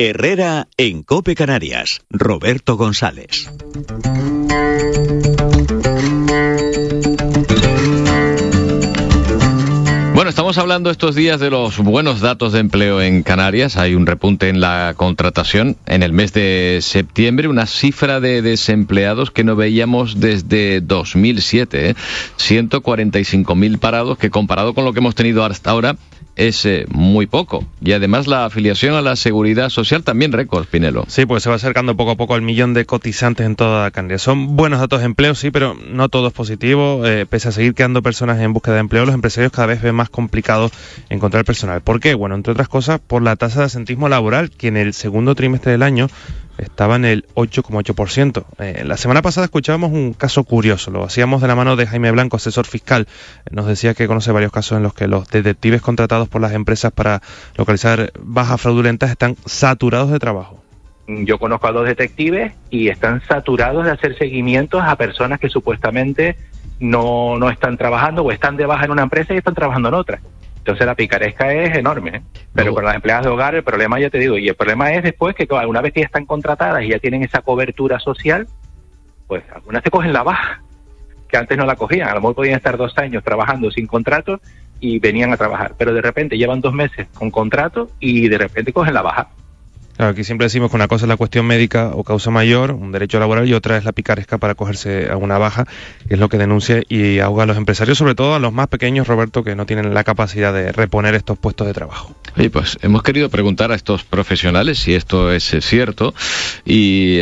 Herrera en COPE Canarias. Roberto González. Bueno, estamos hablando estos días de los buenos datos de empleo en Canarias. Hay un repunte en la contratación en el mes de septiembre, una cifra de desempleados que no veíamos desde 2007, 145.000 parados, que comparado con lo que hemos tenido hasta ahora es muy poco. Y además la afiliación a la Seguridad Social también récord, Pinelo. Sí, pues se va acercando poco a poco al 1.000.000 de cotizantes en toda Canarias. Son buenos datos de empleo, sí, pero no todo es positivo. Pese a seguir quedando personas en búsqueda de empleo, los empresarios cada vez ven más complicado encontrar personal. ¿Por qué? Bueno, entre otras cosas, por la tasa de absentismo laboral, que en el segundo trimestre del año estaba en el 8,8%. La semana pasada escuchábamos un caso curioso, lo hacíamos de la mano de Jaime Blanco, asesor fiscal. Nos decía que conoce varios casos en los que los detectives contratados por las empresas para localizar bajas fraudulentas están saturados de trabajo. Yo conozco a 2 detectives y están saturados de hacer seguimientos a personas que supuestamente no están trabajando o están de baja en una empresa y están trabajando en otra. Entonces la picaresca es enorme, Pero con las empleadas de hogar el problema, ya te digo, y el problema es después que una vez que ya están contratadas y ya tienen esa cobertura social, pues algunas te cogen la baja, que antes no la cogían. A lo mejor podían estar 2 años trabajando sin contrato y venían a trabajar, pero de repente llevan 2 meses con contrato y de repente cogen la baja. Claro, aquí siempre decimos que una cosa es la cuestión médica o causa mayor, un derecho laboral, y otra es la picaresca para cogerse a una baja, que es lo que denuncia y ahoga a los empresarios, sobre todo a los más pequeños, Roberto, que no tienen la capacidad de reponer estos puestos de trabajo. Oye, pues hemos querido preguntar a estos profesionales si esto es cierto y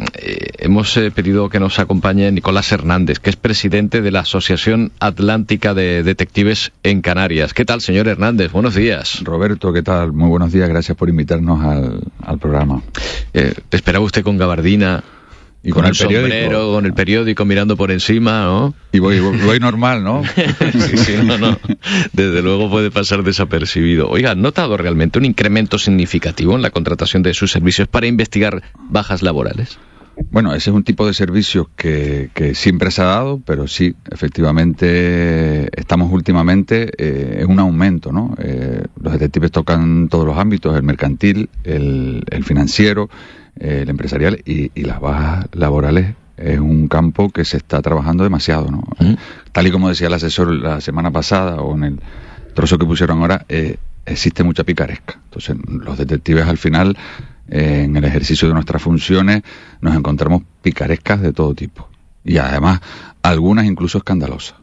hemos pedido que nos acompañe Nicolás Hernández, que es presidente de la Asociación Atlántica de Detectives en Canarias. ¿Qué tal, señor Hernández? Buenos días. Roberto, ¿qué tal? Muy buenos días, gracias por invitarnos al programa. Te esperaba usted con gabardina y con el sombrero, con el periódico mirando por encima, ¿no? Y voy normal, ¿no? Sí, no. Desde luego puede pasar desapercibido. Oiga, ¿han notado realmente un incremento significativo en la contratación de sus servicios para investigar bajas laborales? Bueno, ese es un tipo de servicio que siempre se ha dado, pero sí, efectivamente, estamos últimamente en un aumento, ¿no? Los detectives tocan todos los ámbitos, el mercantil, el financiero, el empresarial y las bajas laborales. Es un campo que se está trabajando demasiado, ¿no? Tal y como decía el asesor la semana pasada o en el trozo que pusieron ahora, existe mucha picaresca. Entonces, los detectives al final, en el ejercicio de nuestras funciones, nos encontramos picarescas de todo tipo. Y además, algunas incluso escandalosas.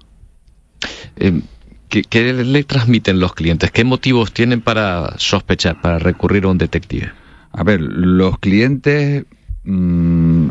¿Qué le transmiten los clientes? ¿Qué motivos tienen para sospechar, para recurrir a un detective? A ver, los clientes, como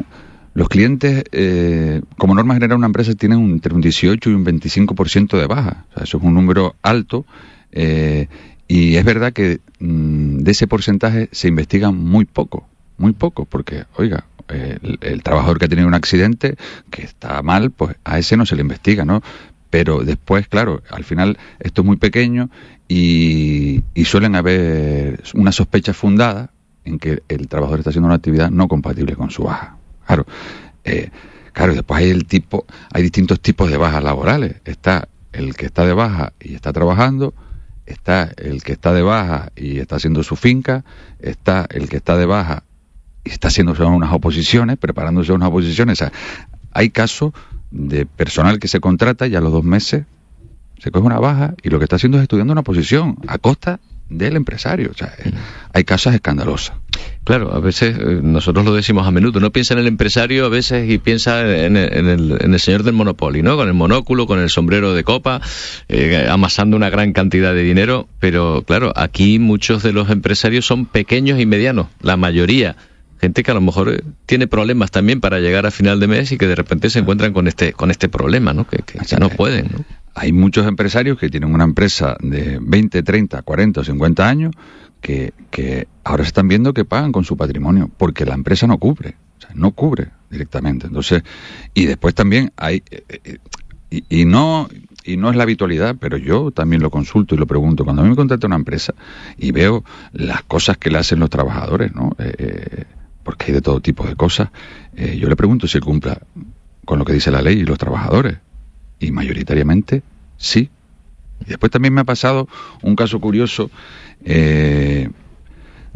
norma general, una empresa tiene entre un 18 y un 25% de baja. O sea, eso es un número alto. Y es verdad que de ese porcentaje se investiga muy poco, porque, oiga, el trabajador que ha tenido un accidente, que está mal, pues a ese no se le investiga, ¿no? Pero después, claro, al final esto es muy pequeño y suelen haber una sospecha fundada en que el trabajador está haciendo una actividad no compatible con su baja. Claro, después hay distintos tipos de bajas laborales. Está el que está de baja y está trabajando, está el que está de baja y está haciendo su finca, está el que está de baja y está haciendo unas oposiciones, preparándose unas oposiciones. O sea, hay casos de personal que se contrata y a los 2 meses se coge una baja y lo que está haciendo es estudiando una posición a costa del empresario. O sea, hay casos escandalosos. Claro, a veces nosotros lo decimos a menudo, uno piensa en el empresario a veces y piensa en el señor del Monopoly, ¿no? Con el monóculo, con el sombrero de copa, amasando una gran cantidad de dinero, pero claro, aquí muchos de los empresarios son pequeños y medianos, la mayoría. Gente que a lo mejor tiene problemas también para llegar a final de mes y que de repente se encuentran con este problema, ¿no? Que no pueden, ¿no? Hay muchos empresarios que tienen una empresa de 20, 30, 40 o 50 años que ahora se están viendo que pagan con su patrimonio porque la empresa no cubre, o sea, no cubre directamente. Entonces, y después también hay y no es la habitualidad, pero yo también lo consulto y lo pregunto. Cuando a mí me contrata una empresa y veo las cosas que le hacen los trabajadores, ¿no? Porque hay de todo tipo de cosas, yo le pregunto si él cumpla con lo que dice la ley y los trabajadores. Y mayoritariamente sí. Y después también me ha pasado un caso curioso de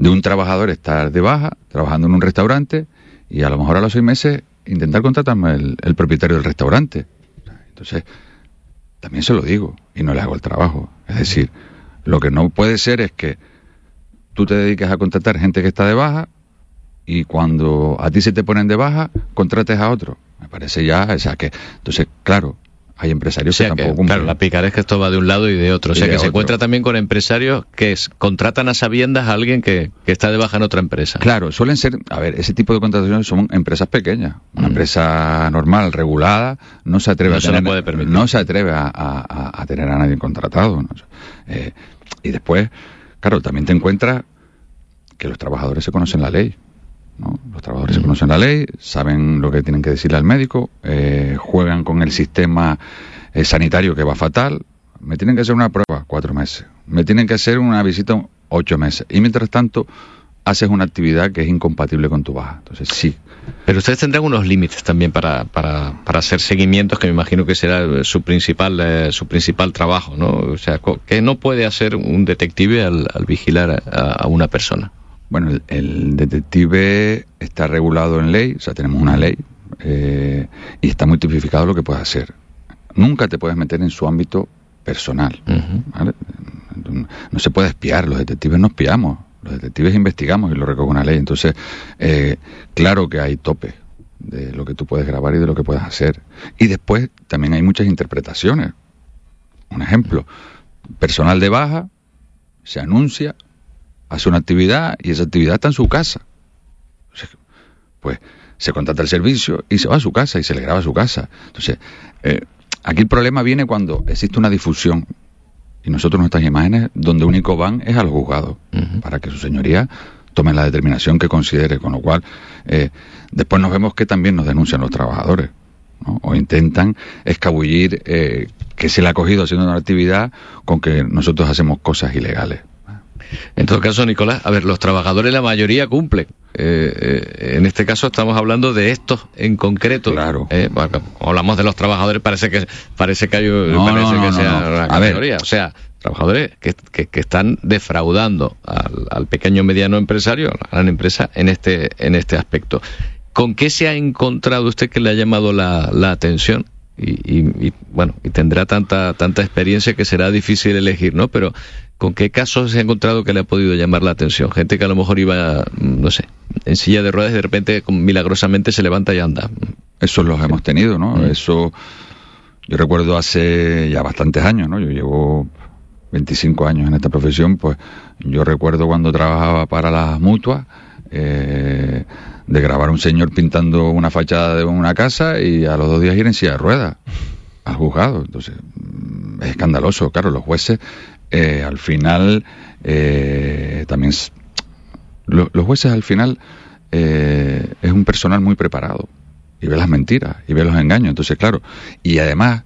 de un trabajador estar de baja, trabajando en un restaurante, y a lo mejor a los 6 meses intentar contratarme el propietario del restaurante. Entonces, también se lo digo, y no le hago el trabajo. Es decir, lo que no puede ser es que tú te dediques a contratar gente que está de baja, y cuando a ti se te ponen de baja, contrates a otro. Me parece ya, o sea que, entonces, claro, hay empresarios que tampoco cumplen. Claro, la picaresca esto va de un lado y de otro. O sea, que se encuentra también con empresarios que contratan a sabiendas a alguien que está de baja en otra empresa. Claro, suelen ser, a ver, ese tipo de contrataciones son empresas pequeñas. Una empresa normal, regulada, no se atreve a tener a nadie contratado, ¿no? Y después, claro, también te encuentras que los trabajadores se conocen la ley, ¿no? Los trabajadores se conocen la ley, saben lo que tienen que decirle al médico, juegan con el sistema sanitario que va fatal. Me tienen que hacer una prueba 4 meses, me tienen que hacer una visita 8 meses, y mientras tanto haces una actividad que es incompatible con tu baja. Entonces sí. Pero ustedes tendrán unos límites también para hacer seguimientos, que me imagino que será su principal trabajo, ¿no? O sea, ¿qué no puede hacer un detective al vigilar a una persona? Bueno, el detective está regulado en ley, o sea, tenemos una ley, y está muy tipificado lo que puede hacer. Nunca te puedes meter en su ámbito personal, ¿vale? No se puede espiar, los detectives no espiamos, los detectives investigamos y lo recoge una ley. Entonces, claro que hay tope de lo que tú puedes grabar y de lo que puedes hacer. Y después también hay muchas interpretaciones. Un ejemplo, personal de baja se anuncia, hace una actividad y esa actividad está en su casa. O sea, pues se contrata el servicio y se va a su casa y se le graba a su casa. Entonces, aquí el problema viene cuando existe una difusión y nosotros nuestras imágenes donde único van es al juzgado, para que su señoría tome la determinación que considere, con lo cual después nos vemos que también nos denuncian los trabajadores, ¿no? O intentan escabullir que se le ha cogido haciendo una actividad con que nosotros hacemos cosas ilegales. En todo caso, Nicolás, a ver, los trabajadores la mayoría cumplen. En este caso estamos hablando de estos en concreto. Claro. Bueno, hablamos de los trabajadores, parece que hay una categoría. O sea, trabajadores que están defraudando al pequeño mediano empresario, a la gran empresa en este aspecto. ¿Con qué se ha encontrado usted que le ha llamado la atención? Y bueno, y tendrá tanta experiencia que será difícil elegir, ¿no? Pero ¿con qué casos se ha encontrado que le ha podido llamar la atención? Gente que a lo mejor iba, no sé, en silla de ruedas y de repente milagrosamente se levanta y anda. Eso los hemos tenido, ¿no? Eso yo recuerdo hace ya bastantes años, ¿no? Yo llevo 25 años en esta profesión, pues yo recuerdo cuando trabajaba para las mutuas, de grabar a un señor pintando una fachada de una casa y a los 2 días ir en silla de ruedas al juzgado. Entonces, es escandaloso. Claro, los jueces al final también los jueces al final es un personal muy preparado y ve las mentiras y ve los engaños. Entonces, claro, y además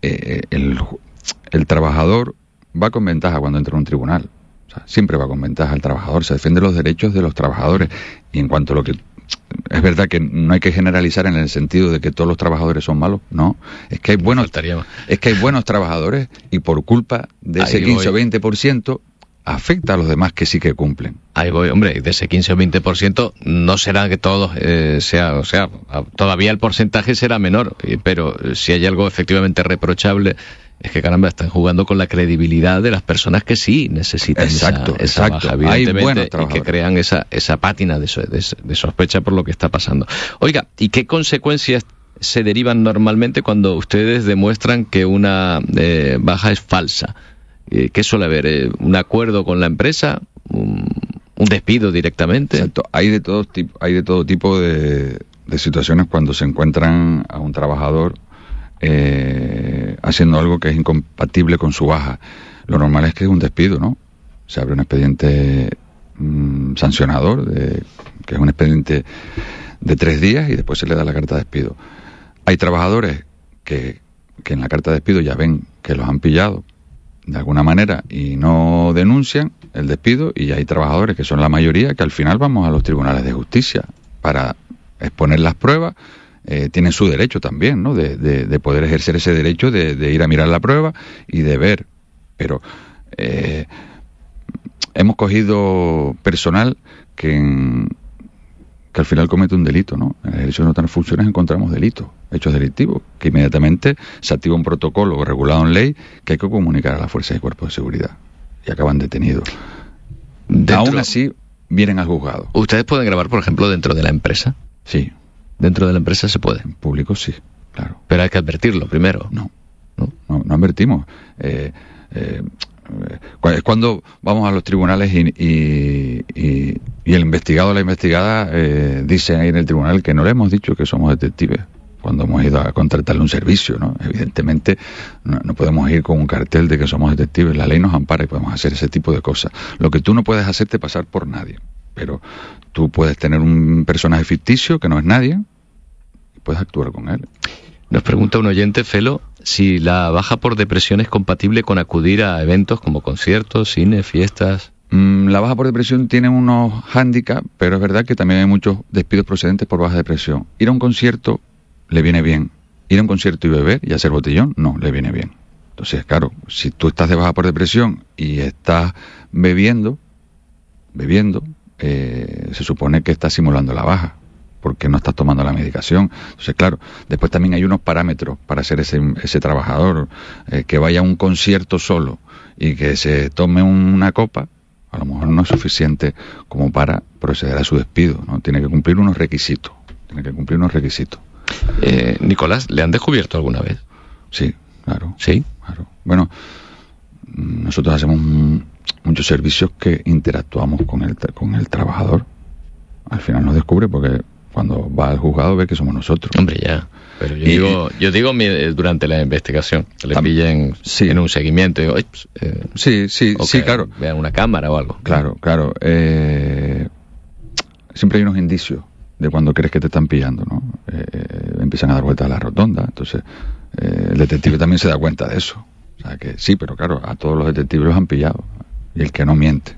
el trabajador va con ventaja cuando entra en un tribunal. O sea, siempre va con ventaja el trabajador, se defiende los derechos de los trabajadores. Y en cuanto a lo que es verdad que no hay que generalizar en el sentido de que todos los trabajadores son malos, no, es que hay buenos trabajadores y por culpa de ese 15 o 20% afecta a los demás que sí que cumplen. Ahí voy, hombre, de ese 15 o 20% no será que todos todavía el porcentaje será menor, pero si hay algo efectivamente reprochable es que, caramba, están jugando con la credibilidad de las personas que sí necesitan esa baja, evidentemente, y que crean esa pátina de sospecha por lo que está pasando. Oiga, ¿y qué consecuencias se derivan normalmente cuando ustedes demuestran que una baja es falsa? ¿Qué suele haber? ¿Un acuerdo con la empresa? ¿Un despido directamente? Exacto. Hay de todo tipo de situaciones cuando se encuentran a un trabajador haciendo algo que es incompatible con su baja. Lo normal es que es un despido, ¿no? Se abre un expediente sancionador, que es un expediente de 3 días y después se le da la carta de despido. Hay trabajadores que en la carta de despido ya ven que los han pillado de alguna manera y no denuncian el despido, y hay trabajadores, que son la mayoría, que al final vamos a los tribunales de justicia para exponer las pruebas. Tienen su derecho también, ¿no? De poder ejercer ese derecho de ir a mirar la prueba y de ver. Pero hemos cogido personal que al final comete un delito, ¿no? En el ejercicio de nuestras funciones encontramos delitos, hechos delictivos, que inmediatamente se activa un protocolo regulado en ley que hay que comunicar a las fuerzas y cuerpos de seguridad y acaban detenidos. Aún así, vienen al juzgado. ¿Ustedes pueden grabar, por ejemplo, dentro de la empresa? Sí. ¿Dentro de la empresa se puede? En público sí, claro. Pero hay que advertirlo primero. No advertimos. Cuando vamos a los tribunales y el investigado o la investigada dicen ahí en el tribunal que no le hemos dicho que somos detectives cuando hemos ido a contratarle un servicio, ¿no? Evidentemente no podemos ir con un cartel de que somos detectives. La ley nos ampara y podemos hacer ese tipo de cosas. Lo que tú no puedes hacerte pasar por nadie, pero tú puedes tener un personaje ficticio que no es nadie y puedes actuar con él. Nos pregunta un oyente, Felo, si la baja por depresión es compatible con acudir a eventos como conciertos, cine, fiestas. La baja por depresión tiene unos hándicaps, pero es verdad que también hay muchos despidos procedentes por baja depresión. Ir a un concierto le viene bien. Ir a un concierto y beber y hacer botellón, no, le viene bien. Entonces, claro, si tú estás de baja por depresión y estás bebiendo, se supone que estás simulando la baja, porque no estás tomando la medicación. Entonces, claro, después también hay unos parámetros para ser ese trabajador, que vaya a un concierto solo y que se tome una copa, a lo mejor no es suficiente como para proceder a su despido, ¿no? Tiene que cumplir unos requisitos. Nicolás, ¿le han descubierto alguna vez? Sí, claro. ¿Sí? Claro. Bueno, nosotros hacemos muchos servicios que interactuamos con el trabajador. Al final nos descubre porque cuando va al juzgado ve que somos nosotros. Hombre, ya. Pero yo digo durante la investigación, que le pillen sí, en un seguimiento. Digo, sí, claro. Vean una cámara o algo. Claro. Siempre hay unos indicios de cuando crees que te están pillando, ¿no? Empiezan a dar vueltas a la rotonda. Entonces, el detective también se da cuenta de eso. O sea que sí, pero claro, a todos los detectives los han pillado. Y el que no miente.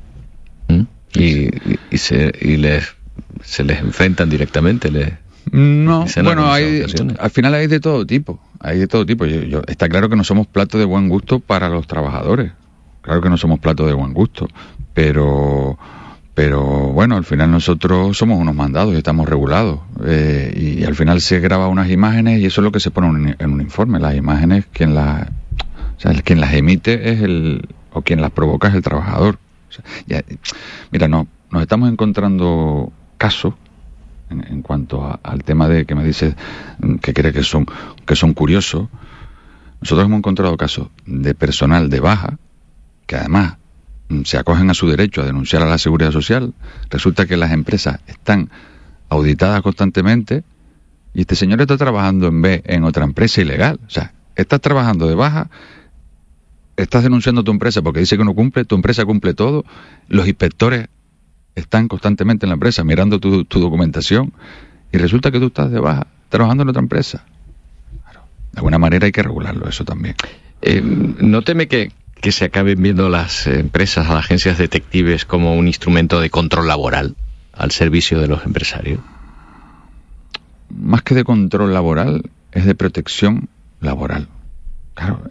Y se les enfrentan directamente. No, bueno, al final hay de todo tipo. Está claro que no somos plato de buen gusto para los trabajadores. Claro que no somos plato de buen gusto. Pero bueno, al final nosotros somos unos mandados y estamos regulados. Y al final se graba unas imágenes y eso es lo que se pone en un informe. Las imágenes, quien las emite es o quien las provoca es el trabajador. O sea, mira, nos estamos encontrando casos en cuanto al tema de que me dices que cree que son curiosos. Nosotros hemos encontrado casos de personal de baja que además se acogen a su derecho a denunciar a la Seguridad Social. Resulta que las empresas están auditadas constantemente y este señor está trabajando en otra empresa ilegal. O sea, estás trabajando de baja, estás denunciando a tu empresa porque dice que no cumple, tu empresa cumple todo, los inspectores están constantemente en la empresa mirando tu documentación y resulta que tú estás de baja trabajando en otra empresa. Claro, de alguna manera hay que regularlo eso también. ¿No teme que se acaben viendo las empresas, a las agencias detectives como un instrumento de control laboral al servicio de los empresarios? Más que de control laboral, es de protección laboral. Claro,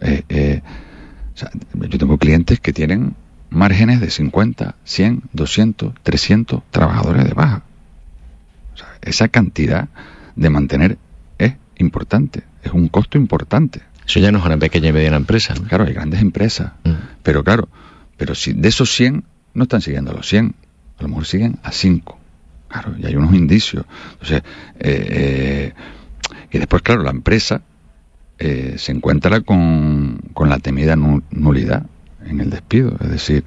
yo tengo clientes que tienen márgenes de 50, 100, 200, 300 trabajadores de baja. O sea, esa cantidad de mantener es importante, es un costo importante. Eso ya no es una pequeña y mediana empresa, ¿no? Claro, hay grandes empresas, pero si de esos 100 no están siguiendo a los 100, a lo mejor siguen a 5. Claro, y hay unos indicios. Entonces, y después, claro, la empresa se encuentra con la temida nulidad en el despido. Es decir,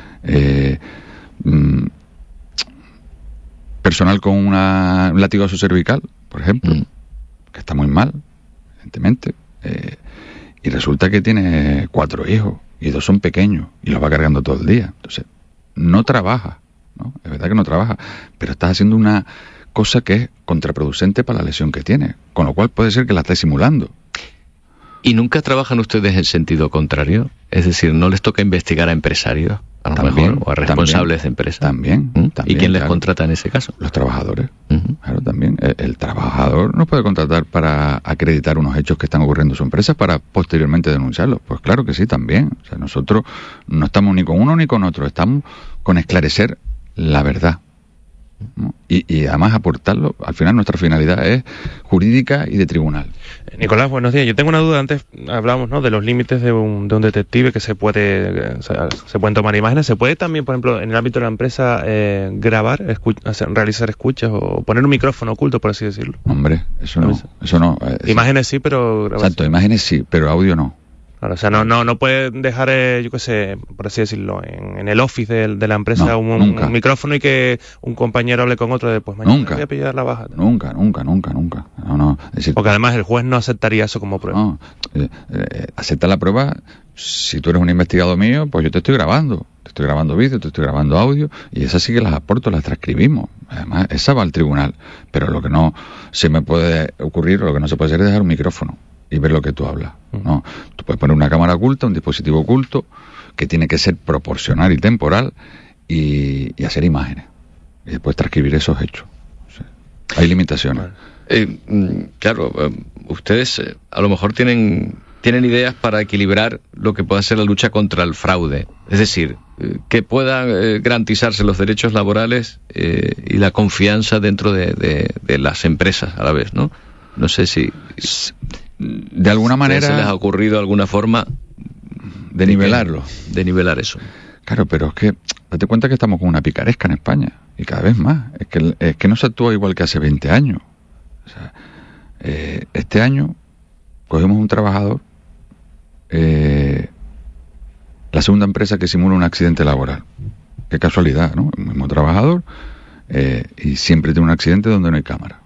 personal con un latigazo cervical, por ejemplo, que está muy mal, evidentemente, y resulta que tiene 4 hijos y 2 son pequeños y los va cargando todo el día. Entonces, no trabaja, ¿no? Es verdad que no trabaja, pero estás haciendo una cosa que es contraproducente para la lesión que tiene, con lo cual puede ser que la esté simulando. ¿Y nunca trabajan ustedes en sentido contrario? Es decir, ¿no les toca investigar a empresarios, a lo mejor, o a responsables de empresas? También. ¿Y quién les contrata en ese caso? Los trabajadores. Claro, también. El trabajador no puede contratar para acreditar unos hechos que están ocurriendo en su empresa para posteriormente denunciarlos. Pues claro que sí, también. O sea, nosotros no estamos ni con uno ni con otro, estamos con esclarecer la verdad. ¿no? Y además aportarlo, al final nuestra finalidad es jurídica y de tribunal. Nicolás, buenos días. Yo tengo una duda. Antes hablábamos, ¿no?, de los límites de un detective, que se pueden tomar imágenes. ¿Se puede también, por ejemplo, en el ámbito de la empresa, grabar, realizar escuchas o poner un micrófono oculto, por así decirlo? Hombre, eso no. Imágenes sí, pero grabación. Exacto, imágenes sí, pero audio no. Claro, o sea, no puede dejar, yo qué sé, por así decirlo, en el office de la empresa un micrófono y que un compañero hable con otro después. Mañana voy a pillar la baja. Nunca. No. Es decir, porque además el juez no aceptaría eso como prueba. No, acepta la prueba. Si tú eres un investigador mío, pues yo te estoy grabando. Te estoy grabando vídeo, te estoy grabando audio, y esas sí que las aporto, las transcribimos. Además, esa va al tribunal. Pero lo que no se me puede ocurrir, o lo que no se puede hacer es dejar un micrófono y ver lo que tú hablas. No, tú puedes poner una cámara oculta, un dispositivo oculto, que tiene que ser proporcional y temporal, y hacer imágenes. Y después transcribir esos hechos. O sea, hay limitaciones. Claro, ustedes a lo mejor tienen ideas para equilibrar lo que pueda ser la lucha contra el fraude. Es decir, que puedan garantizarse los derechos laborales y la confianza dentro de las empresas a la vez, ¿no? No sé si de alguna manera se les ha ocurrido alguna forma de nivelarlo. De nivelar eso. Claro, pero es que date cuenta que estamos con una picaresca en España, y cada vez más. Es que no se actúa igual que hace 20 años. O sea, este año cogemos un trabajador, la segunda empresa que simula un accidente laboral. Qué casualidad, ¿no? El mismo trabajador, y siempre tiene un accidente donde no hay cámara.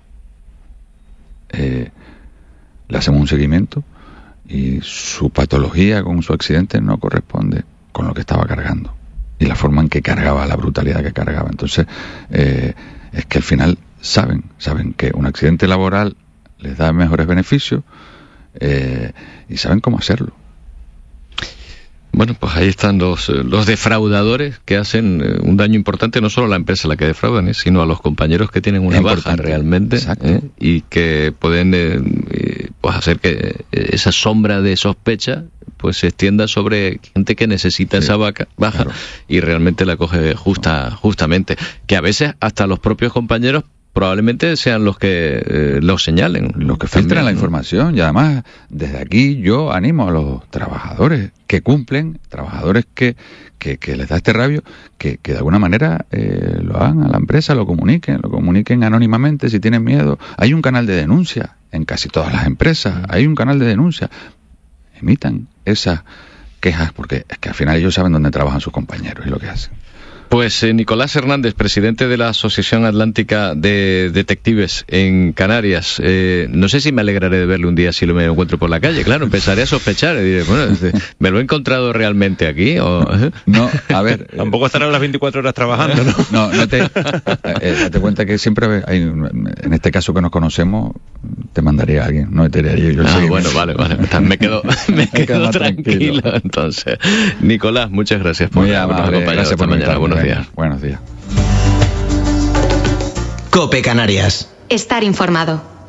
Le hacemos un seguimiento y su patología con su accidente no corresponde con lo que estaba cargando y la forma en que cargaba, la brutalidad que cargaba. Entonces, es que al final saben que un accidente laboral les da mejores beneficios, y saben cómo hacerlo. Bueno, pues ahí están los defraudadores que hacen un daño importante, no solo a la empresa a la que defraudan, sino a los compañeros que tienen una baja realmente, y que pueden pues hacer que esa sombra de sospecha pues se extienda sobre gente que necesita esa baja, claro, y realmente la coge justamente, que a veces hasta los propios compañeros probablemente sean los que los señalen, los que filtran la información. Y además, desde aquí yo animo a los trabajadores que cumplen, trabajadores que les da este rabio, que de alguna manera lo hagan a la empresa, lo comuniquen anónimamente si tienen miedo. Hay un canal de denuncia en casi todas las empresas, hay un canal de denuncia. Emitan esas quejas, porque es que al final ellos saben dónde trabajan sus compañeros y lo que hacen. Pues Nicolás Hernández, presidente de la Asociación Atlántica de Detectives en Canarias. No sé si me alegraré de verle un día si lo me encuentro por la calle. Claro, empezaré a sospechar y diré, bueno, ¿me lo he encontrado realmente aquí? No, a ver... Tampoco estarán las 24 horas trabajando, ¿no? Date cuenta que siempre hay, en este caso que nos conocemos, te mandaría a alguien, no te haría yo. Bueno, vale. Me quedo tranquilo. Entonces, Nicolás, muchas gracias por habernos acompañado. Gracias por mañana. Buenos días. Buenos días. COPE Canarias. Estar informado.